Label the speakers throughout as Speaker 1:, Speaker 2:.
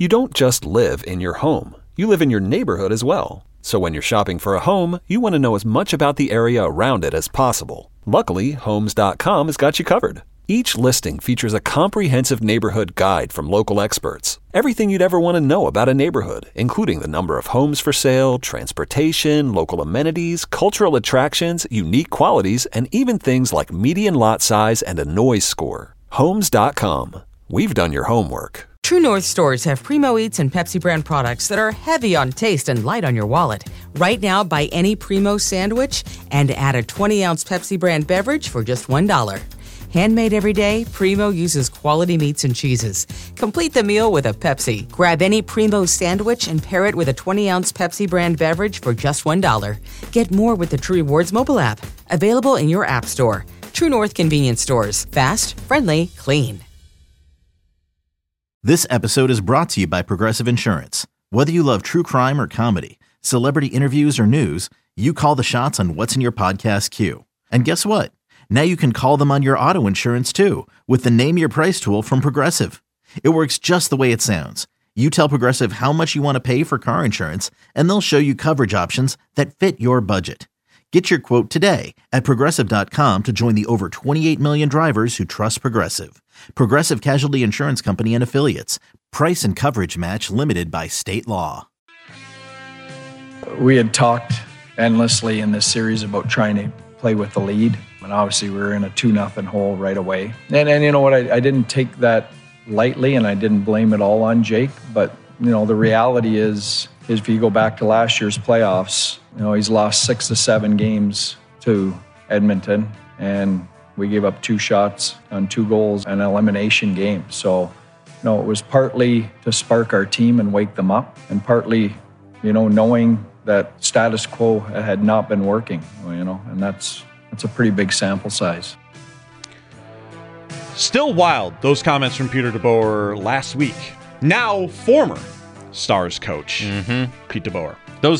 Speaker 1: You don't just live in your home. You live in your neighborhood as well. So when you're shopping for a home, you want to know as much about the area around it as possible. Luckily, Homes.com has got you covered. Each listing features a comprehensive neighborhood guide from local experts. Everything you'd ever want to know about a neighborhood, including the number of homes for sale, transportation, local amenities, cultural attractions, unique qualities, and even things like median lot size and a noise score. Homes.com. We've done your homework.
Speaker 2: True North stores have Primo Eats and Pepsi brand products that are heavy on taste and light on your wallet. Right now, buy any Primo sandwich and add a 20-ounce Pepsi brand beverage for just $1. Handmade every day, Primo uses quality meats and cheeses. Complete the meal with a Pepsi. Grab any Primo sandwich and pair it with a 20-ounce Pepsi brand beverage for just $1. Get more with the True Rewards mobile app. Available in your app store. True North convenience stores. Fast, friendly, clean.
Speaker 3: This episode is brought to you by Progressive Insurance. Whether you love true crime or comedy, celebrity interviews or news, you call the shots on what's in your podcast queue. And guess what? Now you can call them on your auto insurance too with the Name Your Price tool from Progressive. It works just the way it sounds. You tell Progressive how much you want to pay for car insurance, and they'll show you coverage options that fit your budget. Get your quote today at Progressive.com to join the over 28 million drivers who trust Progressive. Progressive Casualty Insurance Company and Affiliates. Price and coverage match limited by state law.
Speaker 4: We had talked endlessly in this series about trying to play with the lead. And obviously we were in a 2-0 hole right away. And you know what, I didn't take that lightly, and I didn't blame it all on Jake. But, you know, the reality is if you go back to last year's playoffs, you know, he's lost 6 to 7 games to Edmonton, and we gave up 2 shots on 2 goals, an elimination game. So, you know, it was partly to spark our team and wake them up, and partly, you know, knowing that status quo had not been working, you know, and that's a pretty big sample size.
Speaker 5: Still wild, those comments from Peter DeBoer last week. Now former Stars coach, Pete DeBoer.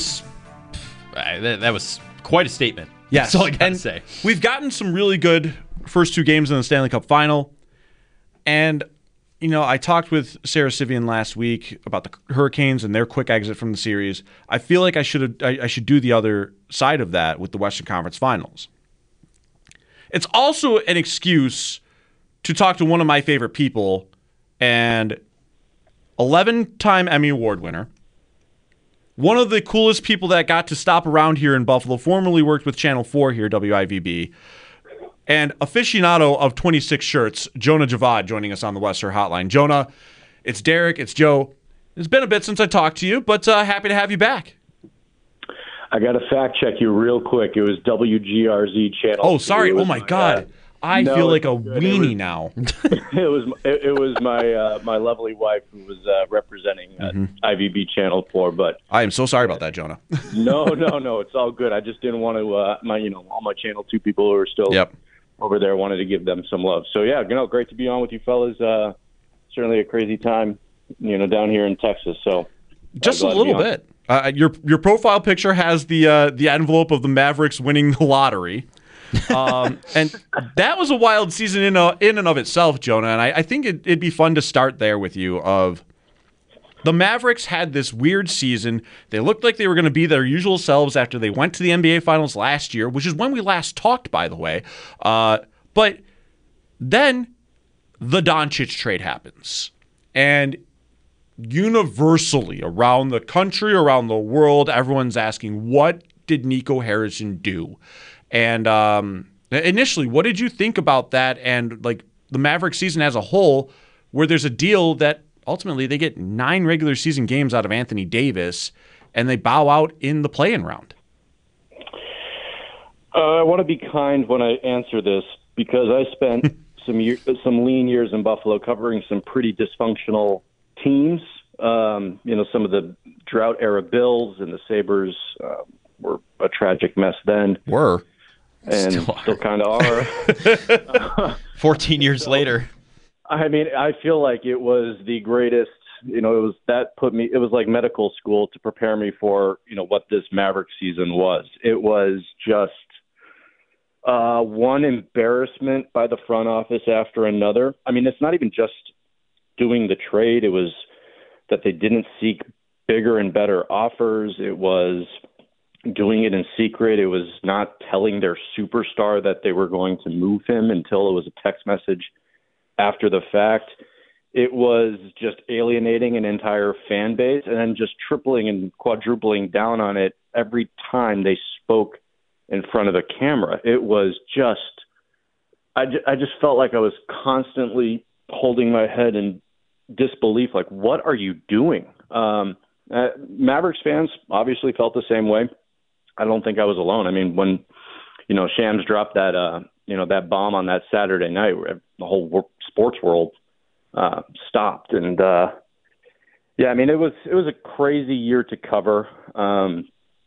Speaker 6: That was quite a statement.
Speaker 5: Yes,
Speaker 6: that's all I gotta say.
Speaker 5: We've gotten some really good first 2 games in the Stanley Cup Final, and you know, I talked with Sarah Sivian last week about the Hurricanes and their quick exit from the series. I feel like I should do the other side of that with the Western Conference Finals. It's also an excuse to talk to one of my favorite people, and 11-time Emmy Award winner, one of the coolest people that got to stop around here in Buffalo, formerly worked with Channel 4 here, WIVB, and aficionado of 26 shirts, Jonah Javad, joining us on the Western Hotline. Jonah, it's Derek, it's Joe. It's been a bit since I talked to you, but happy to have you back.
Speaker 7: I got to fact check you real quick. It was WGRZ channel.
Speaker 5: Oh, sorry. Oh my God. I feel like a weenie now.
Speaker 7: It was my lovely wife who was representing IVB Channel 4. But
Speaker 5: I am so sorry about that, Jonah.
Speaker 7: No, it's all good. I just didn't want to. All my Channel 2 people who are still over there wanted to give them some love. So yeah, great to be on with you fellas. Certainly a crazy time, down here in Texas. So
Speaker 5: just a little bit. Your profile picture has the envelope of the Mavericks winning the lottery. And that was a wild season in and of itself, Jonah. And I think it'd be fun to start there with you. Of the Mavericks had this weird season. They looked like they were going to be their usual selves after they went to the NBA Finals last year, which is when we last talked, by the way. But then the Doncic trade happens, and universally around the country, around the world, everyone's asking, what did Nico Harrison do? And initially, what did you think about that and like the Mavericks season as a whole, where there's a deal that ultimately they get 9 regular season games out of Anthony Davis and they bow out in the play-in round?
Speaker 7: I want to be kind when I answer this because I spent some lean years in Buffalo covering some pretty dysfunctional teams. Some of the drought era Bills and the Sabres were a tragic mess then. And still kind of are.
Speaker 6: 14 years later.
Speaker 7: I mean, I feel like it was the greatest, it was like medical school to prepare me for, what this Maverick season was. It was just one embarrassment by the front office after another. I mean, it's not even just doing the trade. It was that they didn't seek bigger and better offers. It was doing it in secret. It was not telling their superstar that they were going to move him until it was a text message after the fact. It was just alienating an entire fan base and then just tripling and quadrupling down on it every time they spoke in front of the camera. It was just, I just felt like I was constantly holding my head in disbelief. Like, what are you doing? Mavericks fans obviously felt the same way. I don't think I was alone. I mean, when, Shams dropped that, that bomb on that Saturday night, where the whole sports world stopped. And, it was a crazy year to cover. And,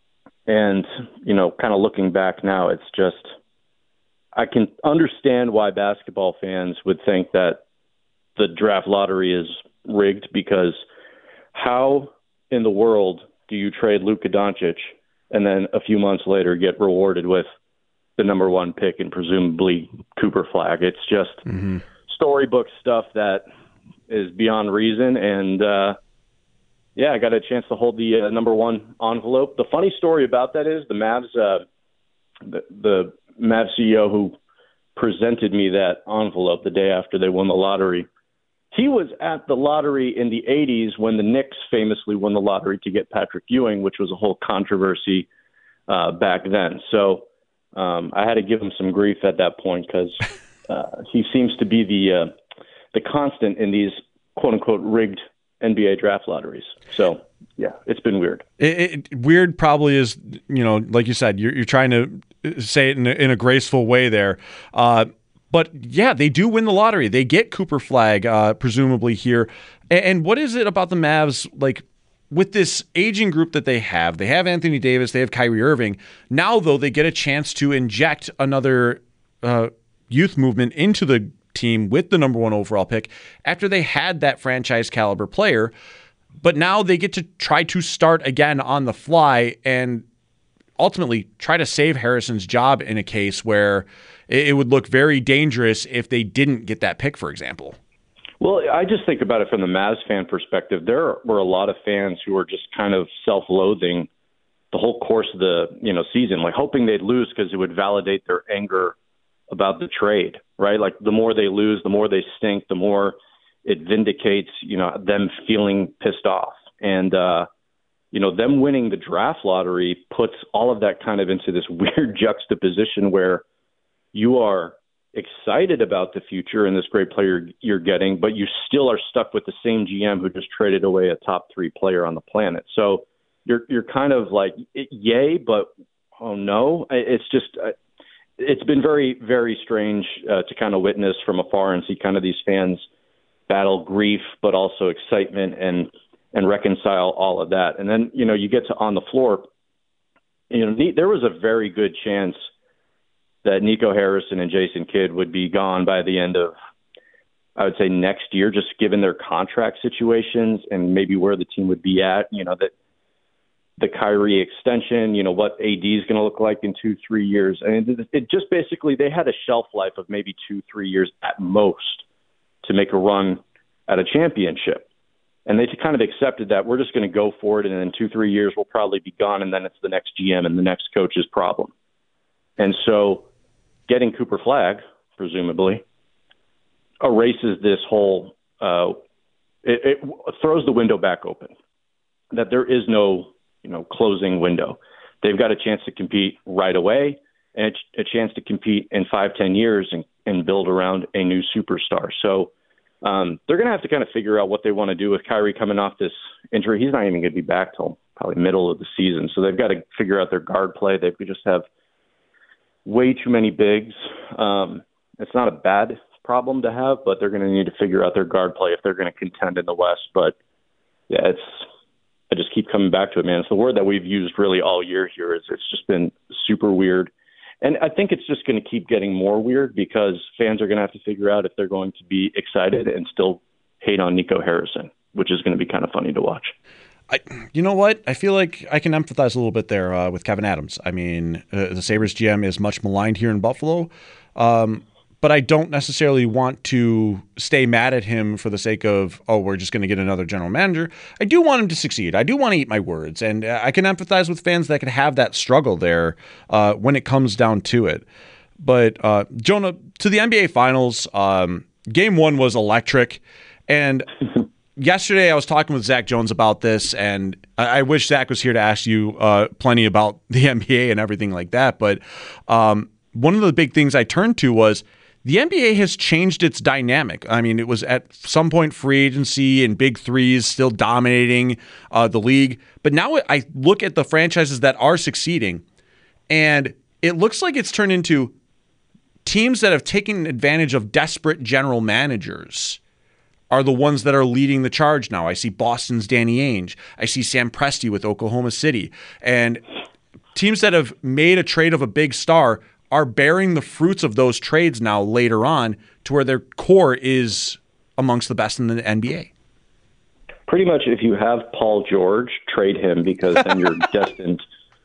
Speaker 7: kind of looking back now, it's just, I can understand why basketball fans would think that the draft lottery is rigged, because how in the world do you trade Luka Doncic and then a few months later get rewarded with the number one pick and presumably Cooper Flagg? It's just storybook stuff that is beyond reason. And, I got a chance to hold the number one envelope. The funny story about that is the Mavs, the Mavs CEO who presented me that envelope the day after they won the lottery, he was at the lottery in the 80s when the Knicks famously won the lottery to get Patrick Ewing, which was a whole controversy back then. So I had to give him some grief at that point, because he seems to be the constant in these quote-unquote rigged NBA draft lotteries. So, yeah, it's been weird.
Speaker 5: Weird probably is, like you said, you're trying to say it in a graceful way there. But, yeah, they do win the lottery. They get Cooper Flagg, presumably here. And what is it about the Mavs, like, with this aging group that they have Anthony Davis, they have Kyrie Irving. Now, though, they get a chance to inject another youth movement into the team with the number one overall pick after they had that franchise caliber player. But now they get to try to start again on the fly and ultimately try to save Harrison's job in a case where it would look very dangerous if they didn't get that pick, for example.
Speaker 7: Well, I just think about it from the Mavs fan perspective. There were a lot of fans who were just kind of self-loathing the whole course of the season, like hoping they'd lose because it would validate their anger about the trade, right? Like the more they lose, the more they stink, the more it vindicates, them feeling pissed off. And, them winning the draft lottery puts all of that kind of into this weird juxtaposition where you are excited about the future and this great player you're getting, but you still are stuck with the same GM who just traded away a top 3 player on the planet. So you're kind of like, yay, but oh no. It's just, it's been very, very strange to kind of witness from afar and see kind of these fans battle grief, but also excitement and reconcile all of that. And then, you get to on the floor, there was a very good chance that Nico Harrison and Jason Kidd would be gone by the end of, I would say, next year, just given their contract situations and maybe where the team would be at, that the Kyrie extension, what AD is going to look like in 2-3 years. I mean, it just basically, they had a shelf life of maybe 2-3 years at most to make a run at a championship. And they kind of accepted that we're just going to go for it. And in 2-3 years, we'll probably be gone. And then it's the next GM and the next coach's problem. And so getting Cooper Flagg, presumably, erases this whole, it throws the window back open, that there is no, closing window. They've got a chance to compete right away and a chance to compete in 5-10 years and build around a new superstar. So they're going to have to kind of figure out what they want to do with Kyrie coming off this injury. He's not even going to be back till probably middle of the season. So they've got to figure out their guard play. They just have way too many bigs. It's not a bad problem to have, but they're going to need to figure out their guard play if they're going to contend in the West. But yeah, I just keep coming back to it, man. It's the word that we've used really all year here. It's just been super weird. And I think it's just going to keep getting more weird because fans are going to have to figure out if they're going to be excited and still hate on Nico Harrison, which is going to be kind of funny to watch.
Speaker 5: You know what? I feel like I can empathize a little bit there with Kevin Adams. I mean, the Sabres GM is much maligned here in Buffalo. But but I don't necessarily want to stay mad at him for the sake of, oh, we're just going to get another general manager. I do want him to succeed. I do want to eat my words, and I can empathize with fans that can have that struggle there when it comes down to it. But Jonah, to the NBA Finals, Game 1 was electric, and yesterday I was talking with Zach Jones about this, and I wish Zach was here to ask you plenty about the NBA and everything like that. But one of the big things I turned to was the NBA has changed its dynamic. I mean, it was at some point free agency and big threes still dominating the league. But now I look at the franchises that are succeeding, and it looks like it's turned into teams that have taken advantage of desperate general managers are the ones that are leading the charge now. I see Boston's Danny Ainge. I see Sam Presti with Oklahoma City. And teams that have made a trade of a big star are bearing the fruits of those trades now later on to where their core is amongst the best in the NBA.
Speaker 7: Pretty much if you have Paul George, trade him because then you're destined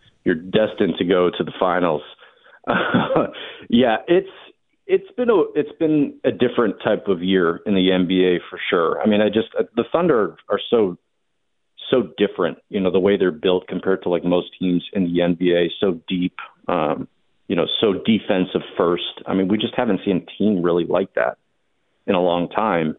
Speaker 7: to go to the finals. Yeah, It's been a different type of year in the NBA for sure. I mean, the Thunder are so different, the way they're built compared to like most teams in the NBA, so deep, so defensive first. I mean, we just haven't seen a team really like that in a long time.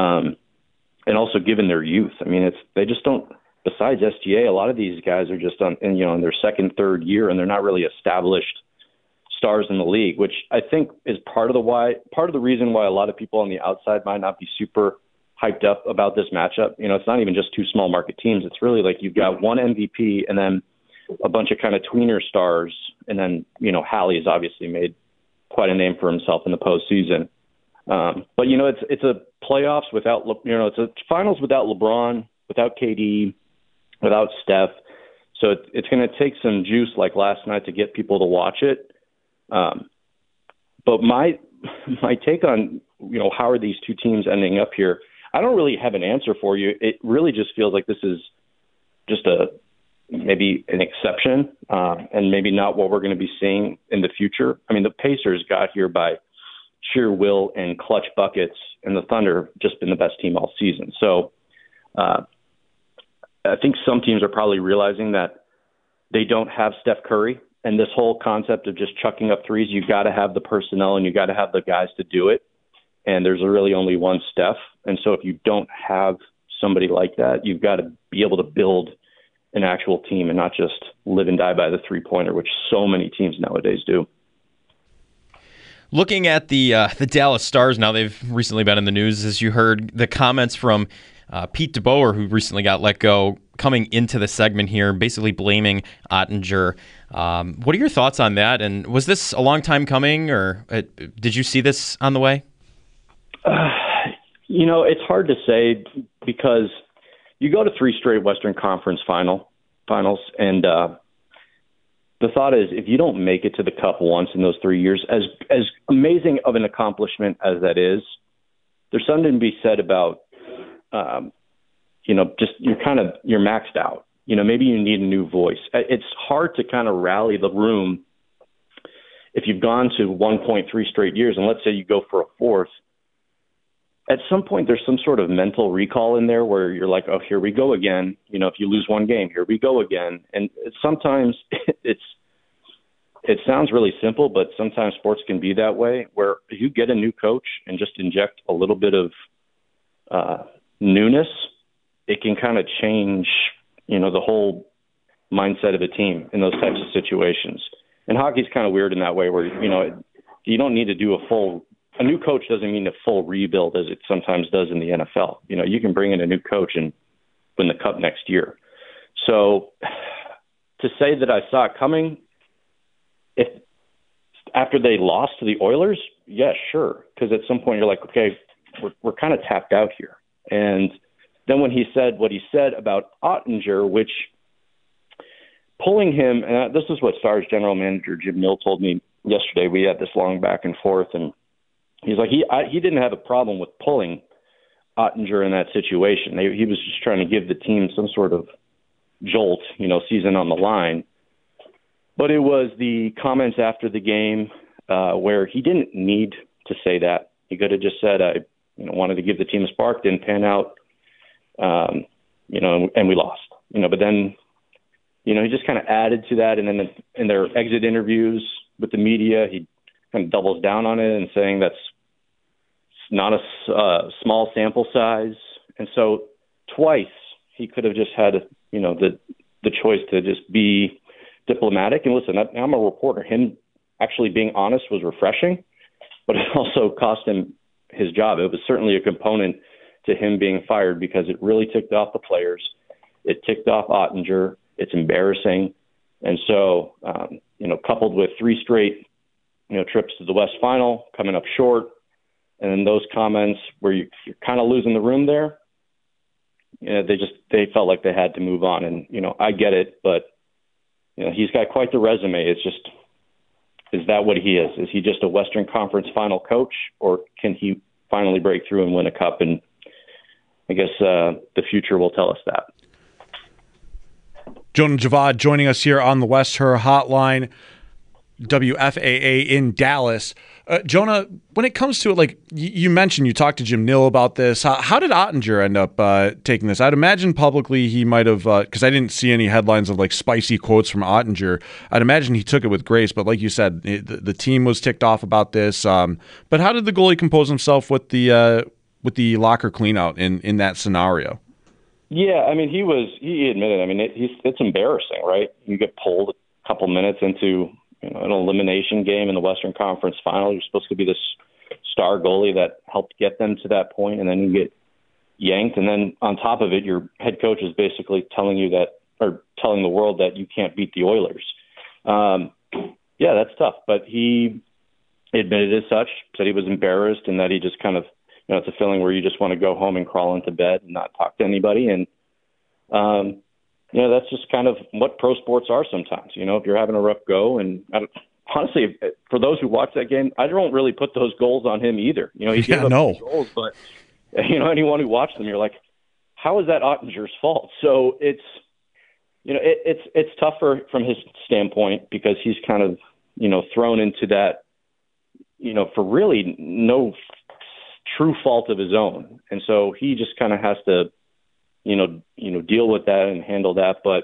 Speaker 7: And also given their youth, I mean, they just don't, besides SGA, a lot of these guys are just in their second, third year, and they're not really established stars in the league, which I think is part of the reason why a lot of people on the outside might not be super hyped up about this matchup. It's not even just two small market teams. It's really like you've got one MVP and then a bunch of kind of tweener stars. And then, Halley's obviously made quite a name for himself in the postseason. But it's a playoffs without, it's a finals without LeBron, without KD, without Steph. So it's going to take some juice like last night to get people to watch it. But my take on, how are these two teams ending up here? I don't really have an answer for you. It really just feels like this is just maybe an exception, and maybe not what we're going to be seeing in the future. I mean, the Pacers got here by sheer will and clutch buckets, and the Thunder have just been the best team all season. So, I think some teams are probably realizing that they don't have Steph Curry. And this whole concept of just chucking up threes, you got to have the personnel and you got to have the guys to do it. And there's really only one Steph. And so if you don't have somebody like that, you've got to be able to build an actual team and not just live and die by the three-pointer, which so many teams nowadays do.
Speaker 6: Looking at the Dallas Stars now, they've recently been in the news, as you heard the comments from Pete DeBoer, who recently got let go, coming into the segment here, basically blaming Oettinger. What are your thoughts on that? And was this a long time coming, or did you see this on the way?
Speaker 7: It's hard to say because you go to 3 straight Western Conference finals, and the thought is if you don't make it to the Cup once in those 3 years, as amazing of an accomplishment as that is, there's something to be said about just you're maxed out. Maybe you need a new voice. It's hard to kind of rally the room if you've gone to 1.3 straight years, and let's say you go for a fourth. At some point, there's some sort of mental recall in there where you're like, oh, here we go again. If you lose one game, here we go again. And sometimes it sounds really simple, but sometimes sports can be that way, where you get a new coach and just inject a little bit of newness, it can kind of change, the whole mindset of a team in those types of situations. And hockey's kind of weird in that way where, you don't need to do a new coach doesn't mean a full rebuild as it sometimes does in the NFL. You can bring in a new coach and win the Cup next year. So to say that I saw it coming, if after they lost to the Oilers, yeah, sure. Because at some point you're like, okay, we're kind of tapped out here. And then when he said what he said about Oettinger, which pulling him, and this is what Stars general manager Jim Nill told me yesterday. We had this long back and forth, and he's like, he didn't have a problem with pulling Oettinger in that situation. He was just trying to give the team some sort of jolt, season on the line. But it was the comments after the game where he didn't need to say that. He could have just said, I wanted to give the team a spark, didn't pan out, and we lost. But then, he just kind of added to that. And then in their exit interviews with the media, he kind of doubles down on it and saying that's not a small sample size. And so twice he could have just had, the choice to just be diplomatic. And listen, I'm a reporter. Him actually being honest was refreshing, but it also cost him his job. It was certainly a component to him being fired because it really ticked off the players. It ticked off Oettinger. It's embarrassing. And so, coupled with 3 straight, trips to the West Final, coming up short, and then those comments where you're kind of losing the room there, they felt like they had to move on. And, I get it, but, he's got quite the resume. It's just, is that what he is? Is he just a Western Conference Final coach, or can he finally break through and win a cup? And I guess the future will tell us that.
Speaker 5: Jonah Javad joining us here on the West Her Hotline, WFAA in Dallas. Jonah, when it comes to it, like you mentioned, you talked to Jim Nill about this. How did Oettinger end up taking this? I'd imagine publicly he might have, because I didn't see any headlines of like spicy quotes from Oettinger. I'd imagine he took it with grace, but like you said, the team was ticked off about this. But how did the goalie compose himself with the locker cleanout in that scenario?
Speaker 7: Yeah, I mean, he admitted. I mean, it's embarrassing, right? You get pulled a couple minutes into an elimination game in the Western Conference Final. You're supposed to be this star goalie that helped get them to that point, and then you get yanked. And then on top of it, your head coach is basically telling the world that you can't beat the Oilers. Yeah, that's tough. But he admitted as such, said he was embarrassed, and that he just kind of, it's a feeling where you just want to go home and crawl into bed and not talk to anybody. And, that's just kind of what pro sports are sometimes. If you're having a rough go, and honestly, for those who watch that game, I don't really put those goals on him either. He gave up goals, but anyone who watched them, you're like, how is that Oettinger's fault? So it's tougher from his standpoint because he's kind of thrown into that for really no true fault of his own, and so he just kind of has to deal with that and handle that. But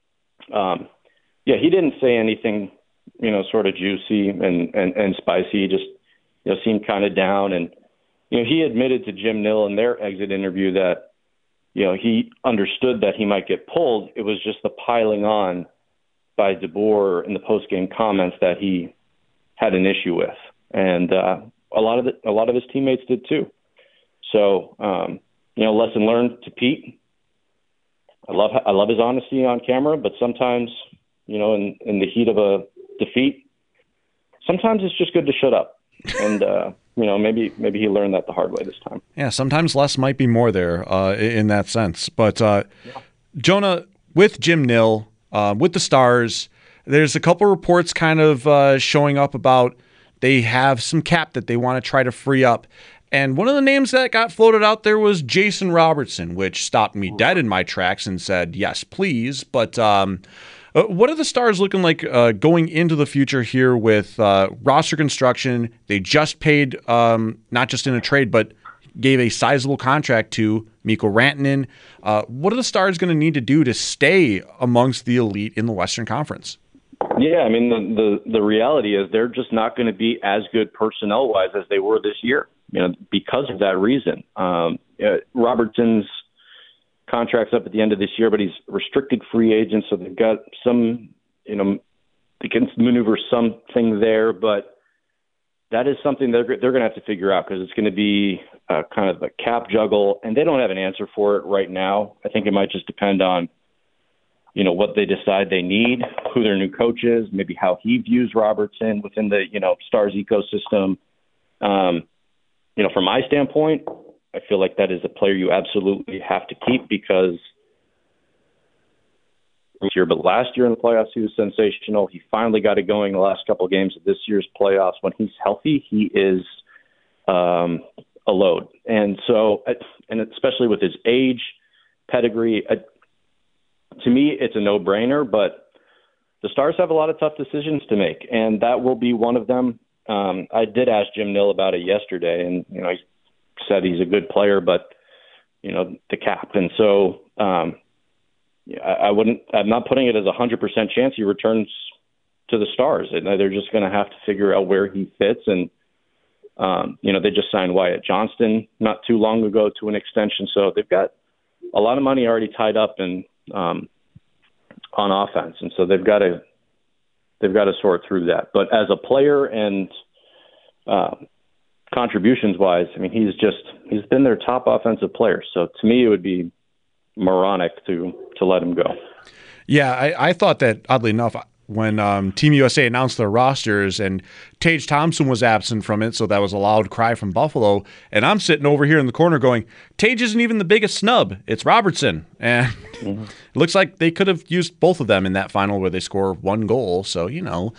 Speaker 7: he didn't say anything sort of juicy and spicy. He just seemed kind of down, and he admitted to Jim Nill in their exit interview that he understood that he might get pulled. It was just the piling on by DeBoer in the post-game comments that he had an issue with, and a lot of his teammates did too. So, lesson learned to Pete. I love his honesty on camera, but sometimes, in the heat of a defeat, sometimes it's just good to shut up. And maybe he learned that the hard way this time.
Speaker 5: Yeah, sometimes less might be more there in that sense. But Jonah, with Jim Nill, with the Stars, there's a couple reports kind of showing up about they have some cap that they want to try to free up. And one of the names that got floated out there was Jason Robertson, which stopped me dead in my tracks and said, yes, please. But what are the Stars looking like going into the future here with roster construction? They just paid, not just in a trade, but gave a sizable contract to Mikko Rantanen. What are the Stars going to need to do to stay amongst the elite in the Western Conference?
Speaker 7: Yeah, I mean, the reality is they're just not going to be as good personnel-wise as they were this year, because of that reason. Robertson's contract's up at the end of this year, but he's restricted free agent, so they've got some, they can maneuver something there, but that is something they're going to have to figure out because it's going to be kind of a cap juggle, and they don't have an answer for it right now. I think it might just depend on what they decide they need, who their new coach is, maybe how he views Robertson within the, Stars ecosystem. From my standpoint, I feel like that is a player you absolutely have to keep because but last year in the playoffs, he was sensational. He finally got it going the last couple of games of this year's playoffs. When he's healthy, he is a load. And so, and especially with his age, pedigree, to me, it's a no-brainer, but the Stars have a lot of tough decisions to make, and that will be one of them. I did ask Jim Nill about it yesterday, and he said he's a good player, but the cap. And so I'm not putting it as 100% chance he returns to the Stars. And they're just going to have to figure out where he fits. And they just signed Wyatt Johnston not too long ago to an extension, so they've got a lot of money already tied up in on offense, and so they've got to sort through that. But as a player and contributions wise, I mean, he's been their top offensive player. So to me, it would be moronic to let him go.
Speaker 5: Yeah, I thought that, oddly enough, when Team USA announced their rosters and Tage Thompson was absent from it, so that was a loud cry from Buffalo. And I'm sitting over here in the corner going, Tage isn't even the biggest snub. It's Robertson. And it looks like they could have used both of them in that final where they score one goal. So,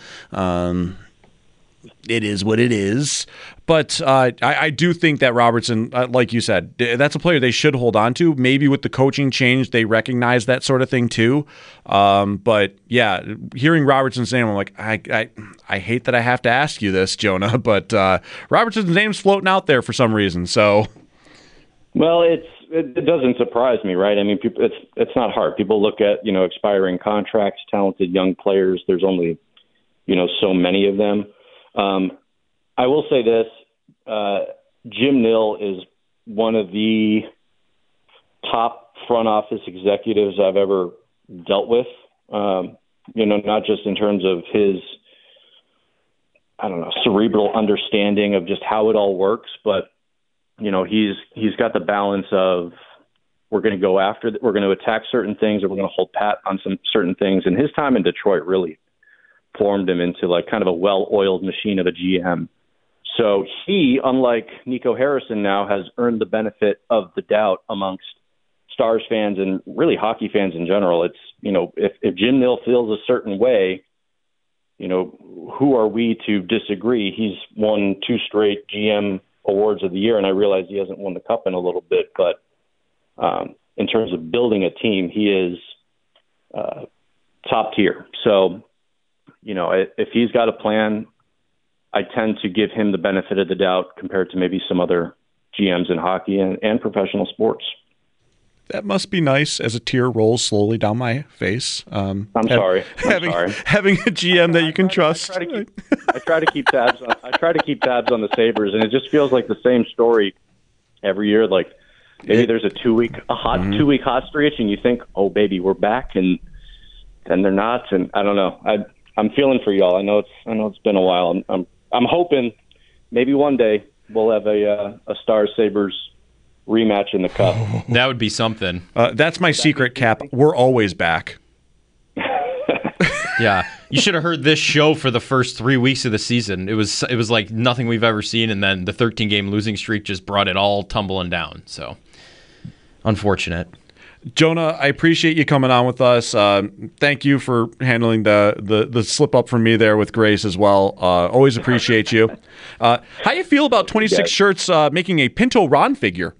Speaker 5: it is what it is. But I do think that Robertson, like you said, that's a player they should hold on to. Maybe with the coaching change, they recognize that sort of thing too. But yeah, hearing Robertson's name, I'm like, I hate that I have to ask you this, Jonah, but Robertson's name's floating out there for some reason. So,
Speaker 7: well, it doesn't surprise me, right? I mean, it's not hard. People look at expiring contracts, talented young players. There's only so many of them. I will say this, Jim Nill is one of the top front office executives I've ever dealt with, not just in terms of his, cerebral understanding of just how it all works, but, he's got the balance of we're going to attack certain things or we're going to hold pat on some certain things. And his time in Detroit really formed him into like kind of a well-oiled machine of a GM. So he, unlike Nico Harrison now, has earned the benefit of the doubt amongst Stars fans and really hockey fans in general. It's, if Jim Nill feels a certain way, who are we to disagree? He's won 2 straight GM awards of the year, and I realize he hasn't won the cup in a little bit, but in terms of building a team, he is top tier. So, if he's got a plan, I tend to give him the benefit of the doubt compared to maybe some other GMs in hockey and professional sports.
Speaker 5: That must be nice as a tear rolls slowly down my face.
Speaker 7: I'm sorry.
Speaker 5: Having a GM that you can trust.
Speaker 7: I try to keep tabs on the Sabres, and it just feels like the same story every year. Like maybe there's a 2-week hot stretch, and you think, oh baby, we're back, and then they're not. And I don't know. I'm feeling for y'all. I know it's been a while. I'm hoping maybe one day we'll have a Stars Sabres rematch in the Cup.
Speaker 6: That would be something.
Speaker 5: That's my secret, Cap. We're always back.
Speaker 6: Yeah, you should have heard this show for the first 3 weeks of the season. It was like nothing we've ever seen, and then the 13-game losing streak just brought it all tumbling down. So, unfortunate.
Speaker 5: Jonah, I appreciate you coming on with us. Thank you for handling the slip up for me there with Grace as well. Always appreciate you. How do you feel about 26 Shirts making a Pinto Ron figure?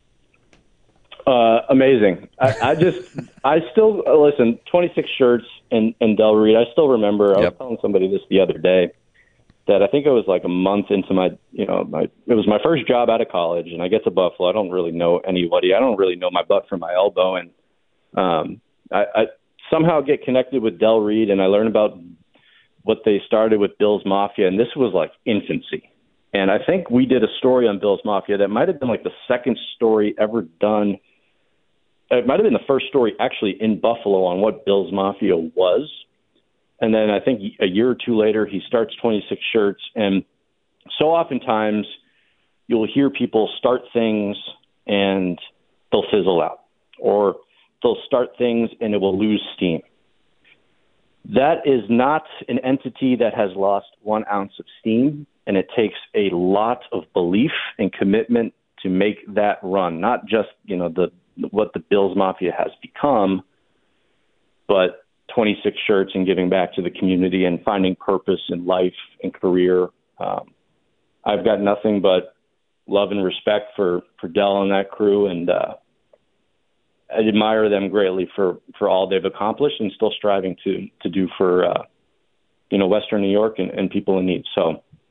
Speaker 7: Amazing. I still listen. 26 Shirts and Del Reed. I still remember. I was telling somebody this the other day that I think it was like a month into it was my first job out of college, and I get to Buffalo. I don't really know anybody. I don't really know my butt from my elbow, and I somehow get connected with Del Reed, and I learn about what they started with Bill's Mafia, and this was like infancy. And I think we did a story on Bill's Mafia that might have been like the second story ever done. It might have been the first story actually in Buffalo on what Bill's Mafia was. And then I think a year or two later, he starts 26 Shirts. And so oftentimes you'll hear people start things and they'll fizzle out, or they'll start things and it will lose steam. That is not an entity that has lost 1 ounce of steam, and it takes a lot of belief and commitment to make that run. Not just what the Bills Mafia has become, but 26 Shirts and giving back to the community and finding purpose in life and career. I've got nothing but love and respect for Del and that crew, and I admire them greatly for all they've accomplished and still striving to do for Western New York and people in need. So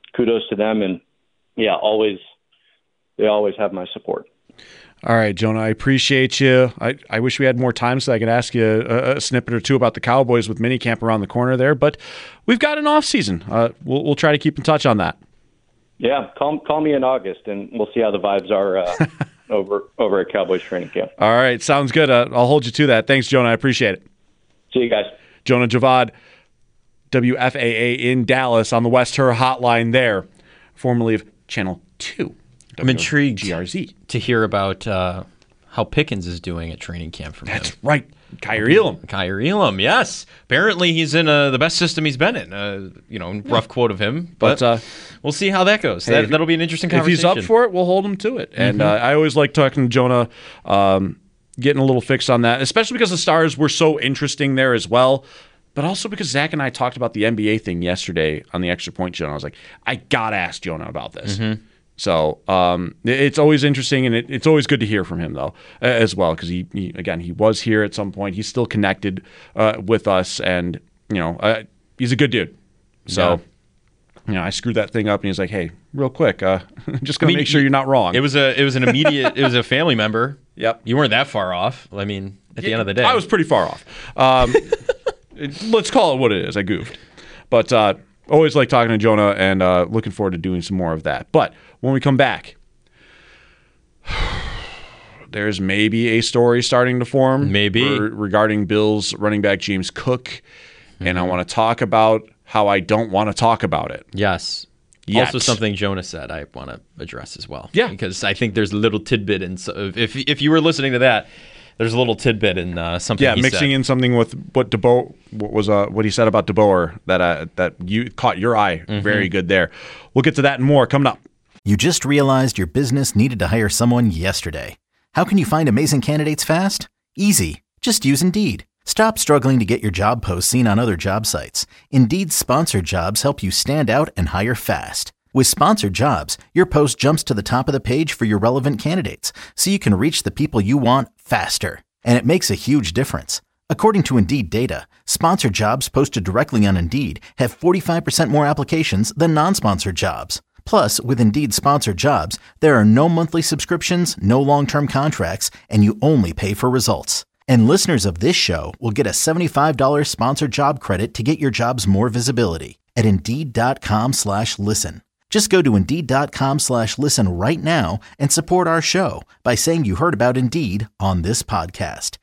Speaker 7: kudos to them. And yeah, they always have my support.
Speaker 5: All right, Jonah, I appreciate you. I wish we had more time so I could ask you a snippet or two about the Cowboys with minicamp around the corner there, but we've got an off season. We'll try to keep in touch on that.
Speaker 7: Yeah, call me in August, and we'll see how the vibes are over at Cowboys training camp.
Speaker 5: All right, sounds good. I'll hold you to that. Thanks, Jonah. I appreciate it.
Speaker 7: See you guys.
Speaker 5: Jonah Javad, WFAA in Dallas on the West Her hotline there, formerly of Channel 2.
Speaker 6: I'm intrigued
Speaker 5: GRZ.
Speaker 6: to hear about how Pickens is doing at training camp from him.
Speaker 5: That's right. Kyer Elam,
Speaker 6: yes. Apparently he's in the best system he's been in. Rough quote of him. But we'll see how that goes.
Speaker 5: Hey,
Speaker 6: that'll be an interesting conversation.
Speaker 5: If he's up for it, we'll hold him to it. And I always like talking to Jonah, getting a little fix on that, especially because the Stars were so interesting there as well. But also because Zach and I talked about the NBA thing yesterday on the Extra Point show. And I was like, I got to ask Jonah about this. So it's always interesting, and it's always good to hear from him, though, as well, because he was here at some point. He's still connected with us, and, he's a good dude. So, I screwed that thing up, and he's like, hey, real quick, just going to make sure you're not wrong.
Speaker 6: It was an immediate, it was a family member.
Speaker 5: Yep.
Speaker 6: You weren't that far off. I mean, at the end of the day.
Speaker 5: I was pretty far off. Let's call it what it is. I goofed. But always like talking to Jonah, and looking forward to doing some more of that. But when we come back, there's maybe a story starting to form. Regarding Bills running back James Cook. And I want to talk about how I don't want to talk about it.
Speaker 6: Yes.
Speaker 5: Yet.
Speaker 6: Also something Jonah said I want to address as well.
Speaker 5: Yeah.
Speaker 6: Because I think there's a little tidbit in, if you were listening to that, there's a little tidbit in something he
Speaker 5: mixing
Speaker 6: said.
Speaker 5: in something with what what he said about DeBoer that you caught your eye. Very good there. We'll get to that and more coming up.
Speaker 3: You just realized your business needed to hire someone yesterday. How can you find amazing candidates fast? Easy. Just use Indeed. Stop struggling to get your job posts seen on other job sites. Indeed's sponsored jobs help you stand out and hire fast. With sponsored jobs, your post jumps to the top of the page for your relevant candidates, so you can reach the people you want faster. And it makes a huge difference. According to Indeed data, sponsored jobs posted directly on Indeed have 45% more applications than non-sponsored jobs. Plus, with Indeed sponsored jobs, there are no monthly subscriptions, no long-term contracts, and you only pay for results. And listeners of this show will get a $75 sponsored job credit to get your jobs more visibility at Indeed.com/listen. Just go to Indeed.com/listen right now and support our show by saying you heard about Indeed on this podcast.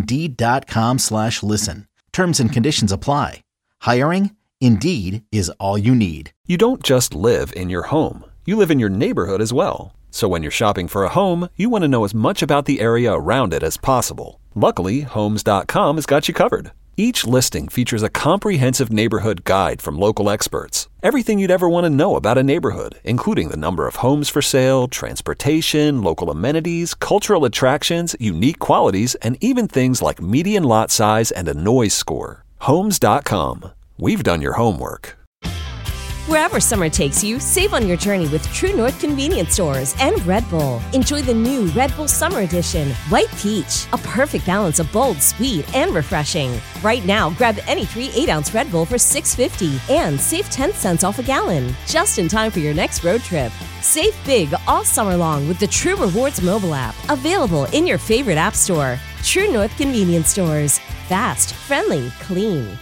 Speaker 3: Indeed.com/listen. Terms and conditions apply. Hiring? Indeed is all you need.
Speaker 1: You don't just live in your home. You live in your neighborhood as well. So when you're shopping for a home, you want to know as much about the area around it as possible. Luckily, Homes.com has got you covered. Each listing features a comprehensive neighborhood guide from local experts. Everything you'd ever want to know about a neighborhood, including the number of homes for sale, transportation, local amenities, cultural attractions, unique qualities, and even things like median lot size and a noise score. Homes.com. We've done your homework.
Speaker 8: Wherever summer takes you, save on your journey with True North Convenience Stores and Red Bull. Enjoy the new Red Bull Summer Edition, White Peach, a perfect balance of bold, sweet, and refreshing. Right now, grab any 3 8-ounce Red Bull for $6.50 and save 10 cents off a gallon, just in time for your next road trip. Save big all summer long with the True Rewards mobile app, available in your favorite app store. True North Convenience Stores. Fast, friendly, clean.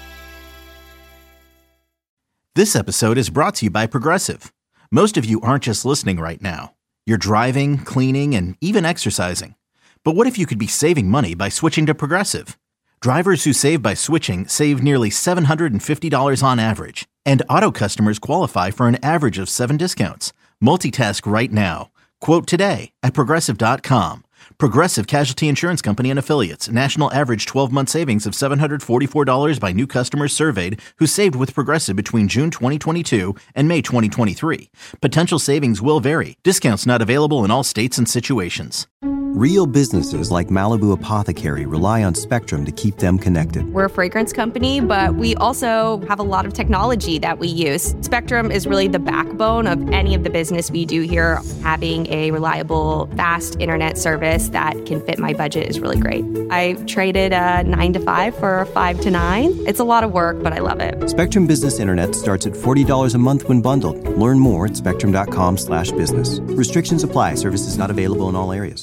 Speaker 3: This episode is brought to you by Progressive. Most of you aren't just listening right now. You're driving, cleaning, and even exercising. But what if you could be saving money by switching to Progressive? Drivers who save by switching save nearly $750 on average. And auto customers qualify for an average of 7 discounts. Multitask right now. Quote today at Progressive.com. Progressive Casualty Insurance Company and Affiliates. National average 12-month savings of $744 by new customers surveyed who saved with Progressive between June 2022 and May 2023. Potential savings will vary. Discounts not available in all states and situations.
Speaker 9: Real businesses like Malibu Apothecary rely on Spectrum to keep them connected.
Speaker 10: We're a fragrance company, but we also have a lot of technology that we use. Spectrum is really the backbone of any of the business we do here. Having a reliable, fast internet service that can fit my budget is really great. I traded a 9 to 5 for a 5 to 9. It's a lot of work, but I love it.
Speaker 9: Spectrum Business Internet starts at $40 a month when bundled. Learn more at spectrum.com/business. Restrictions apply. Services not available in all areas.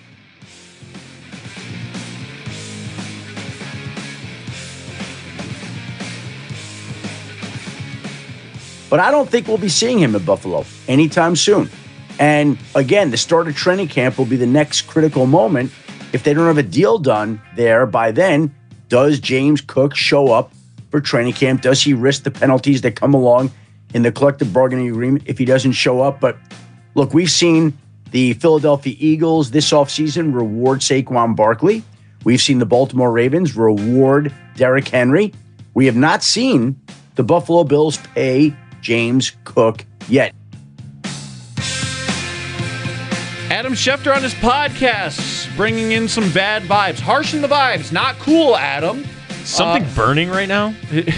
Speaker 11: But I don't think we'll be seeing him in Buffalo anytime soon. And again, the start of training camp will be the next critical moment. If they don't have a deal done there by then, does James Cook show up for training camp? Does he risk the penalties that come along in the collective bargaining agreement if he doesn't show up? But look, we've seen the Philadelphia Eagles this offseason reward Saquon Barkley. We've seen the Baltimore Ravens reward Derrick Henry. We have not seen the Buffalo Bills pay James Cook yet.
Speaker 5: Adam Schefter on his podcast, bringing in some bad vibes. Harshing the vibes. Not cool, Adam.
Speaker 6: Something burning right now?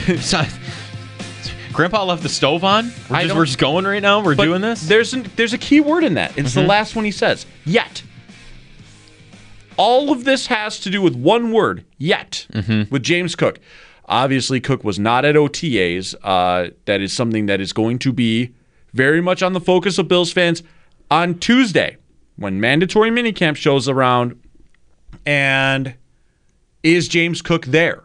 Speaker 6: Grandpa left the stove on? We're just going right now? We're doing this?
Speaker 5: There's a key word in that. It's the last one he says. Yet. All of this has to do with one word. Yet. With James Cook. Obviously, Cook was not at OTAs. That is something that is going to be very much on the focus of Bills fans on Tuesday when mandatory minicamp shows around. And is James Cook there?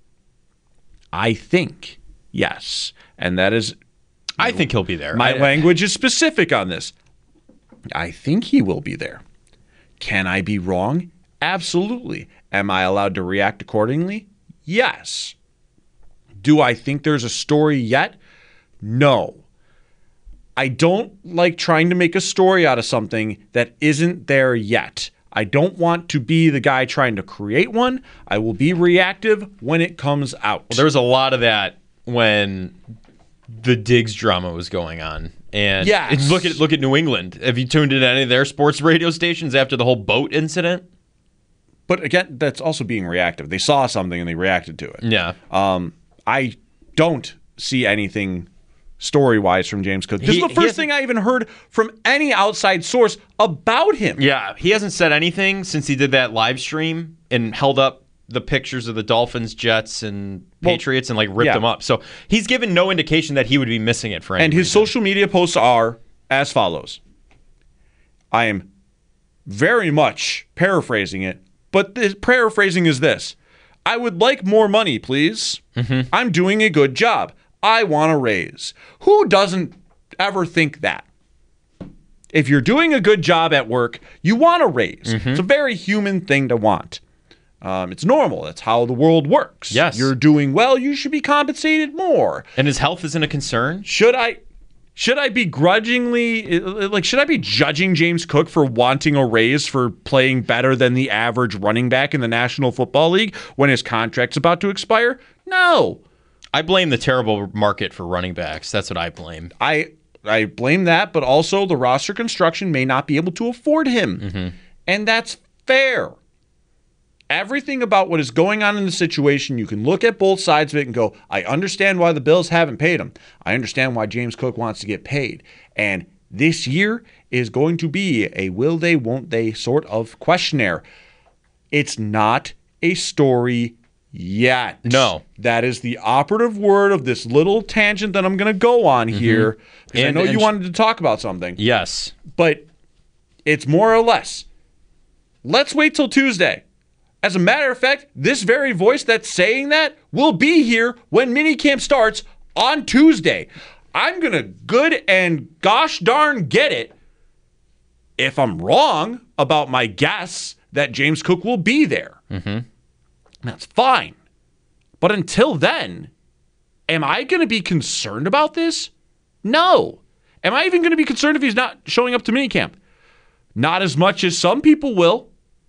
Speaker 5: I think yes. And that is...
Speaker 6: I think he'll be there.
Speaker 5: My language is specific on this. I think he will be there. Can I be wrong? Absolutely. Am I allowed to react accordingly? Yes. Do I think there's a story yet? No. I don't like trying to make a story out of something that isn't there yet. I don't want to be the guy trying to create one. I will be reactive when it comes out.
Speaker 6: Well, there was a lot of that when the Diggs drama was going on. And
Speaker 5: yes.
Speaker 6: Look at New England. Have you tuned into any of their sports radio stations after the whole boat incident?
Speaker 5: But again, that's also being reactive. They saw something and they reacted to it.
Speaker 6: Yeah.
Speaker 5: I don't see anything story-wise from James Cook. This is the first thing I even heard from any outside source about him.
Speaker 6: Yeah, he hasn't said anything since he did that live stream and held up the pictures of the Dolphins, Jets, and Patriots and ripped them up. So he's given no indication that he would be missing it for any
Speaker 5: And his
Speaker 6: reason.
Speaker 5: social media posts are as follows. I am very much paraphrasing it, but the paraphrasing is this. I would like more money, please. I'm doing a good job. I want a raise. Who doesn't ever think that? If you're doing a good job at work, you want a raise. It's a very human thing to want. It's normal. That's how the world works.
Speaker 6: Yes.
Speaker 5: You're doing well, you should be compensated more.
Speaker 6: And his health isn't a concern?
Speaker 5: Should I begrudgingly, should I be judging James Cook for wanting a raise for playing better than the average running back in the National Football League when his contract's about to expire? No.
Speaker 6: I blame the terrible market for running backs. That's what I blame.
Speaker 5: I blame that, but also the roster construction may not be able to afford him. And that's fair. Everything about what is going on in the situation, you can look at both sides of it and go, I understand why the Bills haven't paid him. I understand why James Cook wants to get paid. And this year is going to be a will they, won't they sort of questionnaire. It's not a story yet.
Speaker 6: No.
Speaker 5: That is the operative word of this little tangent that I'm going to go on here. Because I know you wanted to talk about something.
Speaker 6: Yes.
Speaker 5: But it's more or less. Let's wait till Tuesday. As a matter of fact, this very voice that's saying that will be here when minicamp starts on Tuesday. I'm going to good and gosh darn get it if I'm wrong about my guess that James Cook will be there. That's fine. But until then, am I going to be concerned about this? No. Am I even going to be concerned if he's not showing up to minicamp? Not as much as some people will.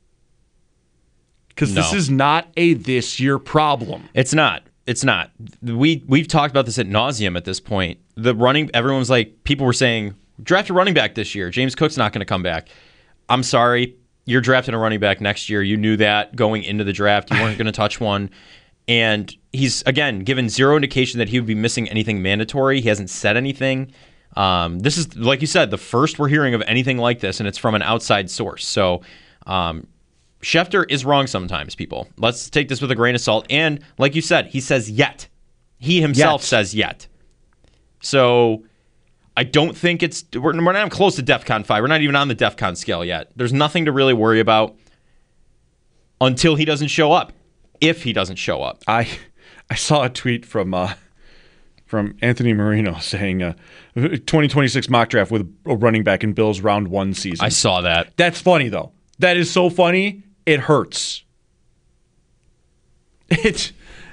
Speaker 5: Because this is not a this year problem.
Speaker 6: It's not. It's not. We've talked about this ad nauseum at this point. Everyone was like, people were saying, draft a running back this year. James Cook's not going to come back. I'm sorry. you're drafting a running back next year. You knew that going into the draft. You weren't going to touch one. And he's, again, given zero indication that he would be missing anything mandatory. He hasn't said anything. This is, like you said, the first we're hearing of anything like this, and it's from an outside source. So Schefter is wrong sometimes, people. Let's take this with a grain of salt. And like you said, he says yet. He himself says yet. So I don't think we're not even close to DEFCON 5. We're not even on the DEFCON scale yet. There's nothing to really worry about until he doesn't show up. If he doesn't show up.
Speaker 5: I saw a tweet from Anthony Marino saying 2026 mock draft with a running back in Bills round 1 season.
Speaker 6: I saw that.
Speaker 5: That's funny, though. That is so funny, it hurts. It's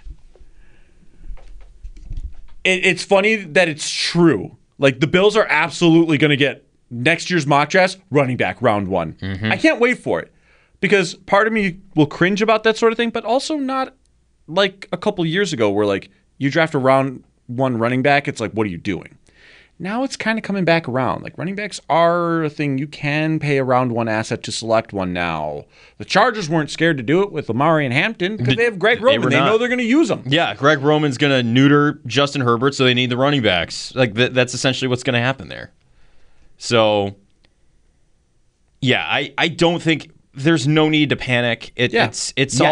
Speaker 5: funny that it's true. Like, the Bills are absolutely going to get next year's mock drafts running back round 1. Mm-hmm. I can't wait for it. Because part of me will cringe about that sort of thing, but also not like a couple years ago where, like, you draft a round 1 running back, it's like, what are you doing? Now it's kind of coming back around. Like, running backs are a thing. You can pay a round 1 asset to select one now. The Chargers weren't scared to do it with Amari and Hampton because they have Greg Roman. They know they're going to use them.
Speaker 6: Yeah, Greg Roman's going to neuter Justin Herbert, so they need the running backs. Like, that's essentially what's going to happen there. So, yeah, I don't think... There's no need to panic. This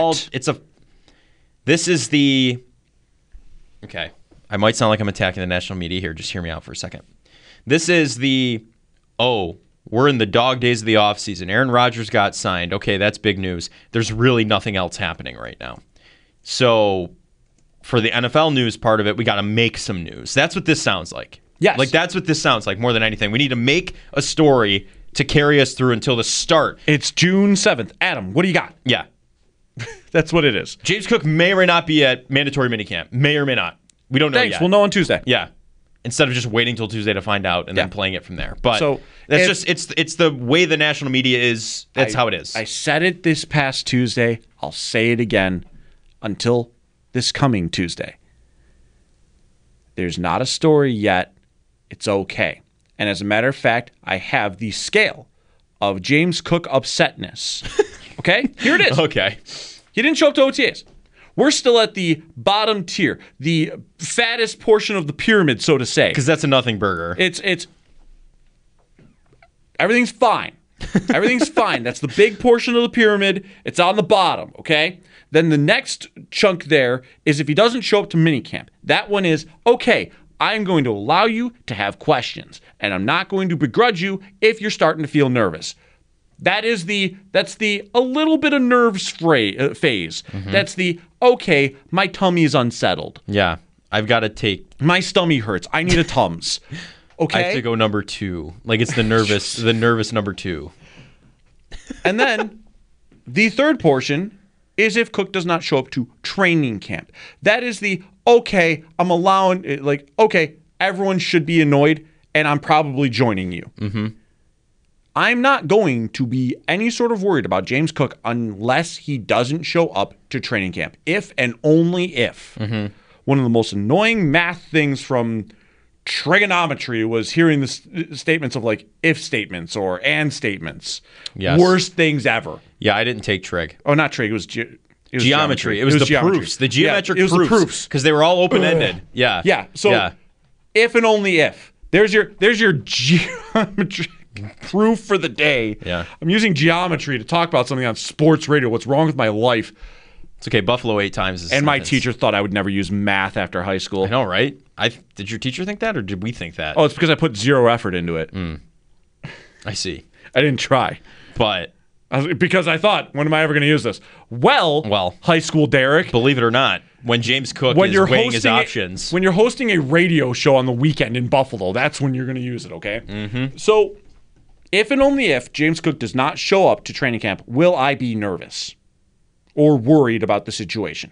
Speaker 6: is the... Okay. I might sound like I'm attacking the national media here. Just hear me out for a second. This is the, we're in the dog days of the offseason. Aaron Rodgers got signed. Okay, that's big news. There's really nothing else happening right now. So for the NFL news part of it, we got to make some news. That's what this sounds like.
Speaker 5: Yes.
Speaker 6: Like, that's what this sounds like more than anything. We need to make a story to carry us through until the start.
Speaker 5: It's June 7th. Adam, what do you got?
Speaker 6: Yeah.
Speaker 5: That's what it is.
Speaker 6: James Cook may or may not be at mandatory minicamp. May or may not. We don't know yet.
Speaker 5: We'll know on Tuesday.
Speaker 6: Yeah. Instead of just waiting till Tuesday to find out and then playing it from there. But
Speaker 5: so
Speaker 6: that's it's the way the national media is. That's how it is.
Speaker 5: I said it this past Tuesday. I'll say it again until this coming Tuesday. There's not a story yet. It's okay. And as a matter of fact, I have the scale of James Cook upsetness. Okay? Here it is.
Speaker 6: Okay.
Speaker 5: He didn't show up to OTAs. We're still at the bottom tier, the fattest portion of the pyramid, so to say.
Speaker 6: Because that's a nothing burger.
Speaker 5: It's everything's fine. Everything's fine. That's the big portion of the pyramid. It's on the bottom, okay? Then the next chunk there is if he doesn't show up to minicamp. That one is, okay, I'm going to allow you to have questions, and I'm not going to begrudge you if you're starting to feel nervous. That's the a little bit of nerves phase. Mm-hmm. That's the, okay, my tummy is unsettled.
Speaker 6: Yeah, I've got to take...
Speaker 5: My stomach hurts. I need a Tums. Okay?
Speaker 6: I have to go number 2. Like, it's the nervous number 2.
Speaker 5: And then the third portion is if Cook does not show up to training camp. That is the, okay, I'm allowing, like, okay, everyone should be annoyed, and I'm probably joining you.
Speaker 6: Mm-hmm.
Speaker 5: I'm not going to be any sort of worried about James Cook unless he doesn't show up to training camp. If and only if.
Speaker 6: Mm-hmm.
Speaker 5: One of the most annoying math things from trigonometry was hearing the statements of, like, if statements or and statements.
Speaker 6: Yes.
Speaker 5: Worst things ever.
Speaker 6: Yeah, I didn't take trig.
Speaker 5: Oh, not trig. It was
Speaker 6: geometry. It was the
Speaker 5: geometry.
Speaker 6: proofs. The geometric
Speaker 5: proofs. It was the proofs.
Speaker 6: Because they were all open-ended. Yeah.
Speaker 5: Yeah. So if and only if. There's your geometry proof for the day.
Speaker 6: Yeah.
Speaker 5: I'm using geometry to talk about something on sports radio. What's wrong with my life?
Speaker 6: It's okay. Buffalo 8 times is
Speaker 5: and my teacher thought I would never use math after high school.
Speaker 6: I know, right? Did your teacher think that, or did we think that?
Speaker 5: Oh, it's because I put zero effort into it.
Speaker 6: I see.
Speaker 5: I didn't try.
Speaker 6: But...
Speaker 5: because I thought, when am I ever going to use this? Well, high school Derek.
Speaker 6: Believe it or not, when James Cook is weighing his options.
Speaker 5: When you're hosting a radio show on the weekend in Buffalo, that's when you're going to use it, okay?
Speaker 6: Mm-hmm.
Speaker 5: So, if and only if James Cook does not show up to training camp, will I be nervous or worried about the situation?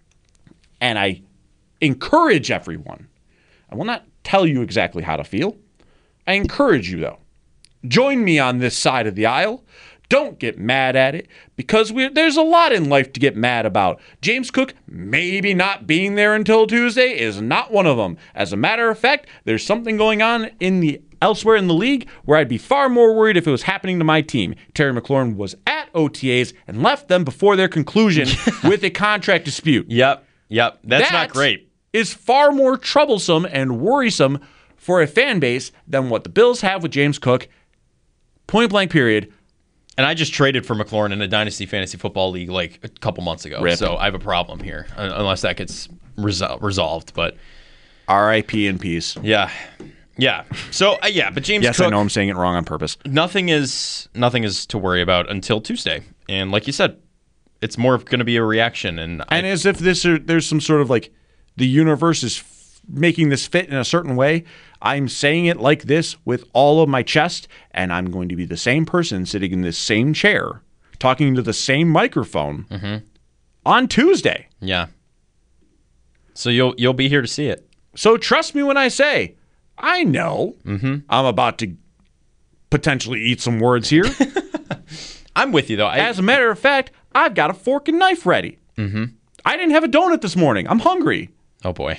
Speaker 5: And I encourage everyone. I will not tell you exactly how to feel. I encourage you, though. Join me on this side of the aisle. Don't get mad at it, because there's a lot in life to get mad about. James Cook maybe not being there until Tuesday is not one of them. As a matter of fact, there's something going on elsewhere in the league where I'd be far more worried if it was happening to my team. Terry McLaurin was at at OTAs and left them before their conclusion with a contract dispute.
Speaker 6: Yep. That's not great.
Speaker 5: Is far more troublesome and worrisome for a fan base than what the Bills have with James Cook. Point blank, period.
Speaker 6: And I just traded for McLaurin in a Dynasty Fantasy Football League like a couple months ago.
Speaker 5: Rip.
Speaker 6: So I have a problem here, unless that gets resolved. But
Speaker 5: R.I.P. in peace.
Speaker 6: Yeah. So but James
Speaker 5: Cook. Yes, I know I'm saying it wrong on purpose.
Speaker 6: Nothing is to worry about until Tuesday. And like you said, it's more going to be a reaction. And
Speaker 5: as if there's some sort of like the universe is making this fit in a certain way. I'm saying it like this with all of my chest, and I'm going to be the same person sitting in this same chair, talking to the same microphone on Tuesday.
Speaker 6: Yeah. So you'll be here to see it.
Speaker 5: So trust me when I say, I know I'm about to potentially eat some words here.
Speaker 6: I'm with you, though.
Speaker 5: As a matter of fact, I've got a fork and knife ready. I didn't have a donut this morning. I'm hungry.
Speaker 6: Oh, boy.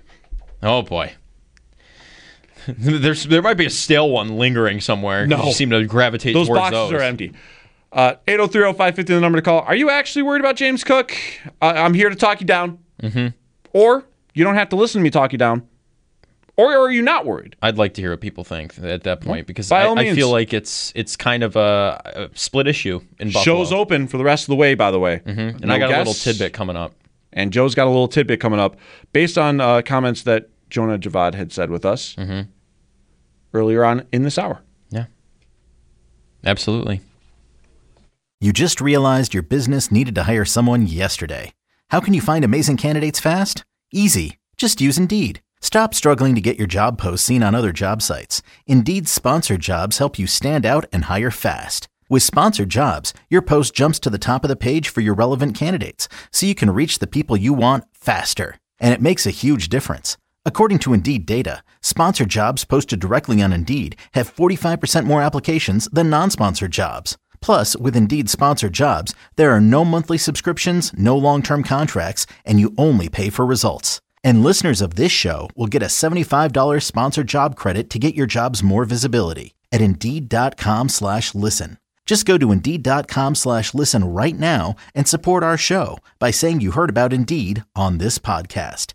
Speaker 6: There might be a stale one lingering somewhere.
Speaker 5: No.
Speaker 6: You seem to gravitate towards those.
Speaker 5: Those boxes are empty. 803-0550, the number to call. Are you actually worried about James Cook? I'm here to talk you down. Or you don't have to listen to me talk you down. Or are you not worried?
Speaker 6: I'd like to hear what people think at that point, because
Speaker 5: By all
Speaker 6: I
Speaker 5: means.
Speaker 6: feel like it's kind of a split issue in Buffalo.
Speaker 5: Show's open for the rest of the way, by the way.
Speaker 6: And
Speaker 5: No
Speaker 6: I got
Speaker 5: guess.
Speaker 6: a little tidbit coming up.
Speaker 5: And Joe's got a little tidbit coming up based on comments that Jonah Javad had said with us earlier on in this hour.
Speaker 6: Yeah. Absolutely.
Speaker 3: You just realized your business needed to hire someone yesterday. How can you find amazing candidates fast? Easy. Just use Indeed. Stop struggling to get your job posts seen on other job sites. Indeed's sponsored jobs help you stand out and hire fast. With sponsored jobs, your post jumps to the top of the page for your relevant candidates, so you can reach the people you want faster. And it makes a huge difference. According to Indeed data, sponsored jobs posted directly on Indeed have 45% more applications than non-sponsored jobs. Plus, with Indeed sponsored jobs, there are no monthly subscriptions, no long-term contracts, and you only pay for results. And listeners of this show will get a $75 sponsored job credit to get your jobs more visibility at Indeed.com/listen. Just go to Indeed.com/listen right now and support our show by saying you heard about Indeed on this podcast.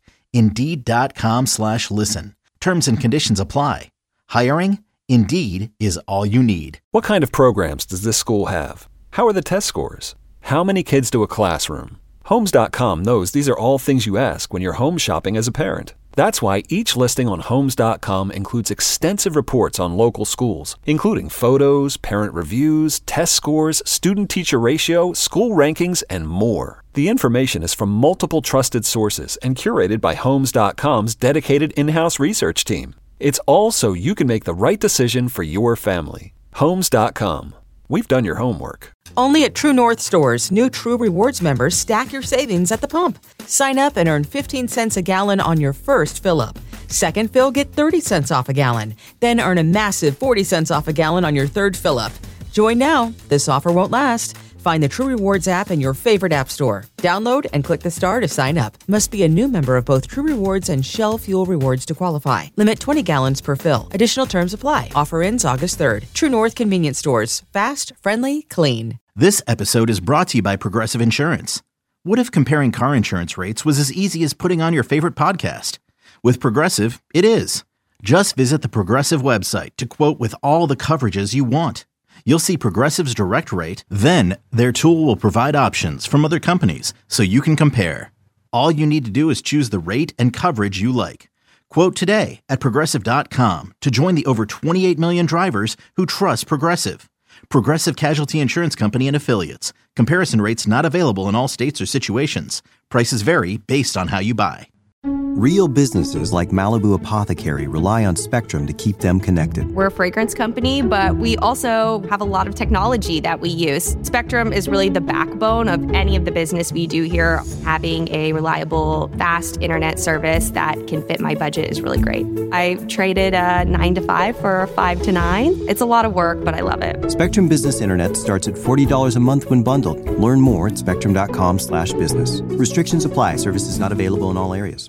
Speaker 3: Indeed.com/listen. Terms and conditions apply. Hiring? Indeed is all you need.
Speaker 1: What kind of programs does this school have? How are the test scores? How many kids do a classroom? Homes.com knows these are all things you ask when you're home shopping as a parent. That's why each listing on Homes.com includes extensive reports on local schools, including photos, parent reviews, test scores, student-teacher ratio, school rankings, and more. The information is from multiple trusted sources and curated by Homes.com's dedicated in-house research team. It's all so you can make the right decision for your family. Homes.com. We've done your homework.
Speaker 2: Only at True North stores, new True Rewards members stack your savings at the pump. Sign up and earn 15 cents a gallon on your first fill-up. Second fill, get 30 cents off a gallon. Then earn a massive 40 cents off a gallon on your third fill-up. Join now. This offer won't last. Find the True Rewards app in your favorite app store. Download and click the star to sign up. Must be a new member of both True Rewards and Shell Fuel Rewards to qualify. Limit 20 gallons per fill. Additional terms apply. Offer ends August 3rd. True North Convenience Stores. Fast, friendly, clean.
Speaker 3: This episode is brought to you by Progressive Insurance. What if comparing car insurance rates was as easy as putting on your favorite podcast? With Progressive, it is. Just visit the Progressive website to quote with all the coverages you want. You'll see Progressive's direct rate, then their tool will provide options from other companies so you can compare. All you need to do is choose the rate and coverage you like. Quote today at Progressive.com to join the over 28 million drivers who trust Progressive. Progressive Casualty Insurance Company and Affiliates. Comparison rates not available in all states or situations. Prices vary based on how you buy.
Speaker 9: Real businesses like Malibu Apothecary rely on Spectrum to keep them connected.
Speaker 10: We're a fragrance company, but we also have a lot of technology that we use. Spectrum is really the backbone of any of the business we do here. Having a reliable, fast internet service that can fit my budget is really great. I traded a 9 to 5 for a 5 to 9. It's a lot of work, but I love it.
Speaker 9: Spectrum Business Internet starts at $40 a month when bundled. Learn more at spectrum.com/business. Restrictions apply. Services not available in all areas.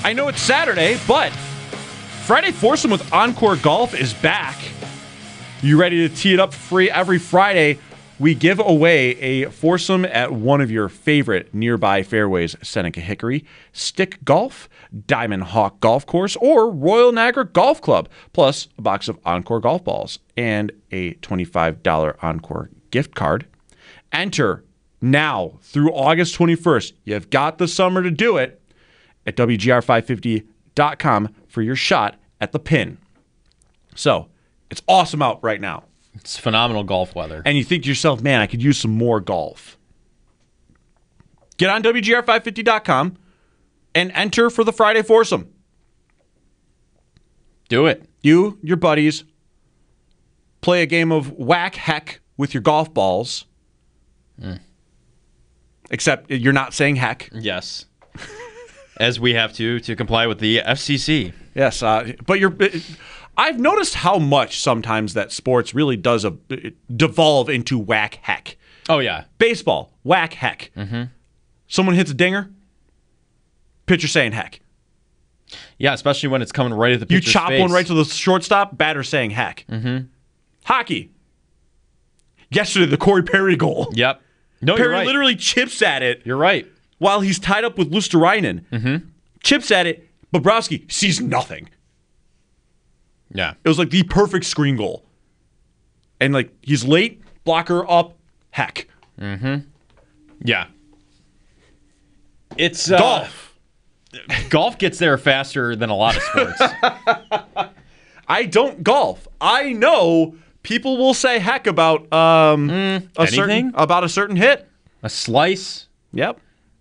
Speaker 5: I know it's Saturday, but Friday Foursome with Encore Golf is back. You ready to tee it up free every Friday? We give away a foursome at one of your favorite nearby fairways, Seneca Hickory, Stick Golf, Diamond Hawk Golf Course, or Royal Niagara Golf Club, plus a box of Encore golf balls and a $25 Encore gift card. Enter now through August 21st. You've got the summer to do it at WGR550.com for your shot at the pin. So, it's awesome out right now.
Speaker 6: It's phenomenal golf weather.
Speaker 5: And you think to yourself, man, I could use some more golf. Get on WGR550.com and enter for the Friday Foursome.
Speaker 6: Do it.
Speaker 5: You, your buddies, play a game of whack heck with your golf balls. Except you're not saying heck.
Speaker 6: Yes. As we have to comply with the FCC.
Speaker 5: Yes, but I've noticed how much sometimes that sports really does devolve into whack heck.
Speaker 6: Oh, yeah.
Speaker 5: Baseball, whack heck.
Speaker 6: Mm-hmm.
Speaker 5: Someone hits a dinger, pitcher saying heck.
Speaker 6: Yeah, especially when it's coming right at the pitcher's
Speaker 5: face. You chop
Speaker 6: face.
Speaker 5: one right to the shortstop, batter saying heck.
Speaker 6: Mm-hmm.
Speaker 5: Hockey. Yesterday, the Corey Perry goal.
Speaker 6: Yep. No,
Speaker 5: Perry
Speaker 6: you're right.
Speaker 5: literally chips at it.
Speaker 6: You're right.
Speaker 5: While he's tied up with Luosterainen.
Speaker 6: Mm-hmm.
Speaker 5: Chips at it. Bobrovsky sees nothing.
Speaker 6: Yeah.
Speaker 5: It was like the perfect screen goal. And like he's late, blocker up, heck.
Speaker 6: Mm-hmm. Yeah. It's
Speaker 5: golf.
Speaker 6: Golf gets there faster than a lot of sports.
Speaker 5: I don't golf. I know people will say heck about a certain hit.
Speaker 6: A slice.
Speaker 5: Yep.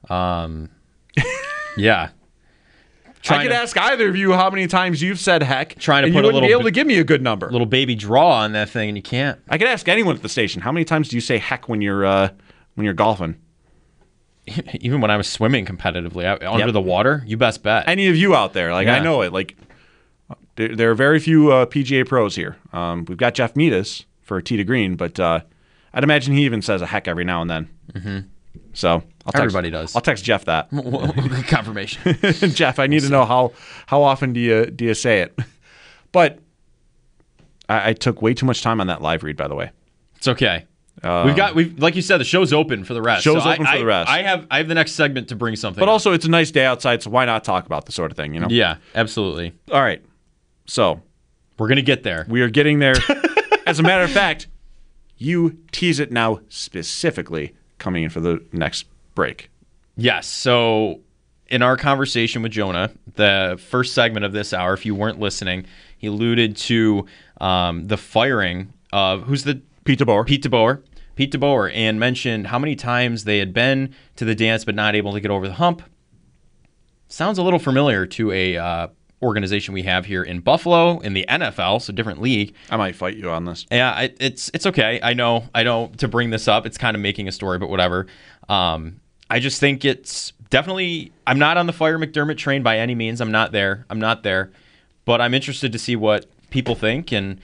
Speaker 6: Yeah.
Speaker 5: I could ask either of you how many times you've said heck,
Speaker 6: trying to
Speaker 5: and
Speaker 6: put
Speaker 5: you
Speaker 6: a
Speaker 5: wouldn't
Speaker 6: little
Speaker 5: be able to give me a good number.
Speaker 6: Little baby draw on that thing, and you can't.
Speaker 5: I could ask anyone at the station, how many times do you say heck when you're golfing?
Speaker 6: Even when I was swimming competitively under the water, you best bet.
Speaker 5: Any of you out there, I know it. Like there are very few PGA pros here. We've got Jeff Meadis for tee to green, but I'd imagine he even says a heck every now and then.
Speaker 6: Mm-hmm.
Speaker 5: So
Speaker 6: everybody does.
Speaker 5: I'll text Jeff that.
Speaker 6: Confirmation.
Speaker 5: Jeff, I need to know how often do you say it? But I took way too much time on that live read, by the way.
Speaker 6: It's okay. We've like you said, the show's open for the rest.
Speaker 5: Show's open for the rest.
Speaker 6: I have the next segment to bring something.
Speaker 5: But also, it's a nice day outside, so why not talk about the sort of thing, you know?
Speaker 6: Yeah, absolutely.
Speaker 5: All right. So
Speaker 6: we're gonna get there.
Speaker 5: We are getting there. As a matter of fact, you tease it now specifically coming in for the next break.
Speaker 6: Yes. So in our conversation with Jonah, the first segment of this hour, if you weren't listening, he alluded to the firing of
Speaker 5: Pete DeBoer.
Speaker 6: Pete DeBoer, and mentioned how many times they had been to the dance but not able to get over the hump. Sounds a little familiar to a organization we have here in Buffalo in the NFL, so different league.
Speaker 5: I might fight you on this.
Speaker 6: Yeah, it's okay. I know to bring this up, it's kind of making a story, but whatever. I just think it's definitely, I'm not on the Fire McDermott train by any means. I'm not there. But I'm interested to see what people think, and